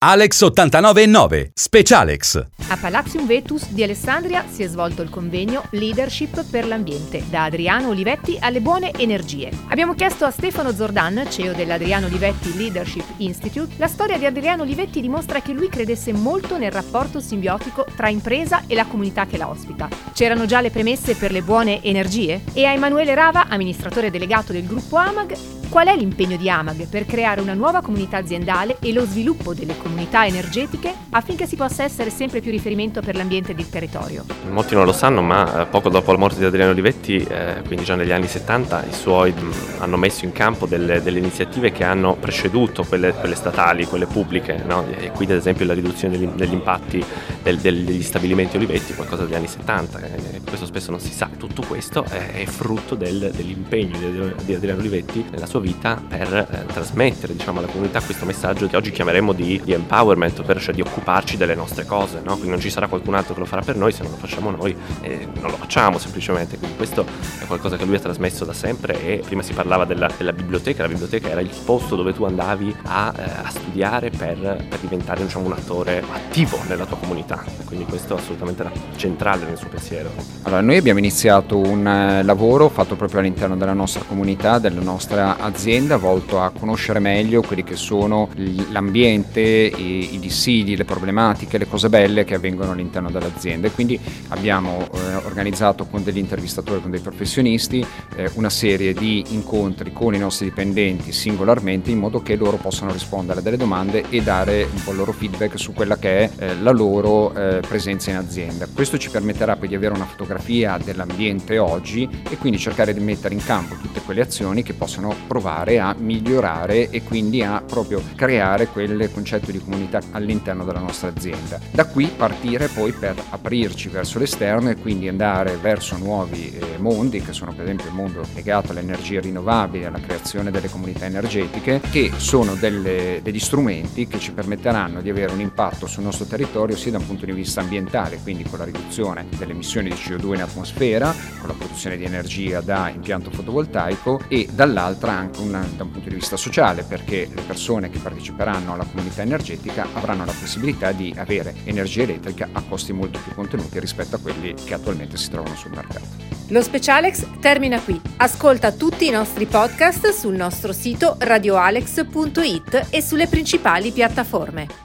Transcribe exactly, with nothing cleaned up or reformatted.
Alex ottantanove e nove, Specialex. A Palatium Vetus di Alessandria si è svolto il convegno Leadership per l'ambiente, da Adriano Olivetti alle buone energie. Abbiamo chiesto a Stefano Zordan, C E O dell'Adriano Olivetti Leadership Institute. La storia di Adriano Olivetti dimostra che lui credesse molto nel rapporto simbiotico tra impresa e la comunità che la ospita. C'erano già le premesse per le buone energie? E a Emanuele Rava, amministratore delegato del gruppo Amag, qual è l'impegno di Amag per creare una nuova comunità aziendale e lo sviluppo delle comunità energetiche affinché si possa essere sempre più riferimento per l'ambiente del territorio? Molti non lo sanno, ma eh, poco dopo la morte di Adriano Olivetti, eh, quindi già negli anni settanta, i suoi mh, hanno messo in campo delle, delle iniziative che hanno preceduto quelle, quelle statali, quelle pubbliche, no? E quindi ad esempio la riduzione degli, degli impatti del, degli stabilimenti Olivetti, qualcosa degli anni settanta, eh, questo spesso non si sa. Tutto questo è, è frutto del, dell'impegno di Adriano, di Adriano Olivetti nella sua vita per eh, trasmettere, diciamo, alla comunità questo messaggio che oggi chiameremo di, di empowerment, ovvero cioè di occuparci delle nostre cose, no? Quindi non ci sarà qualcun altro che lo farà per noi, se non lo facciamo noi eh, non lo facciamo semplicemente. Quindi questo è qualcosa che lui ha trasmesso da sempre. E prima si parlava della, della biblioteca. La biblioteca era il posto dove tu andavi a, eh, a studiare per, per diventare, diciamo, un attore attivo nella tua comunità, quindi questo assolutamente era centrale nel suo pensiero. Allora, noi abbiamo iniziato un eh, lavoro fatto proprio all'interno della nostra comunità, della nostra azienda, volto a conoscere meglio quelli che sono l'ambiente, i, i dissidi, le problematiche, le cose belle che avvengono all'interno dell'azienda. E quindi abbiamo eh, organizzato con degli intervistatori, con dei professionisti, eh, una serie di incontri con i nostri dipendenti singolarmente, in modo che loro possano rispondere a delle domande e dare un po' il loro feedback su quella che è eh, la loro eh, presenza in azienda. Questo ci permetterà poi di avere una fotografia dell'ambiente oggi e quindi cercare di mettere in campo tutte quelle azioni che possono provare a migliorare e quindi a proprio creare quel concetto di comunità all'interno della nostra azienda. Da qui partire poi per aprirci verso l'esterno e quindi andare verso nuovi eh, mondi, che sono per esempio il mondo legato alle energie rinnovabili, alla creazione delle comunità energetiche, che sono delle, degli strumenti che ci permetteranno di avere un impatto sul nostro territorio sia da un punto di vista ambientale, quindi con la riduzione delle emissioni di C O due in atmosfera, con la produzione di energia da impianto fotovoltaico, e dall'altra anche una, da un punto di vista sociale, perché le persone che parteciperanno alla comunità energetica avranno la possibilità di avere energia elettrica a costi molto più contenuti rispetto a quelli che attualmente si trovano sul mercato. Lo Specialex termina qui. Ascolta tutti i nostri podcast sul nostro sito radioalex punto it e sulle principali piattaforme.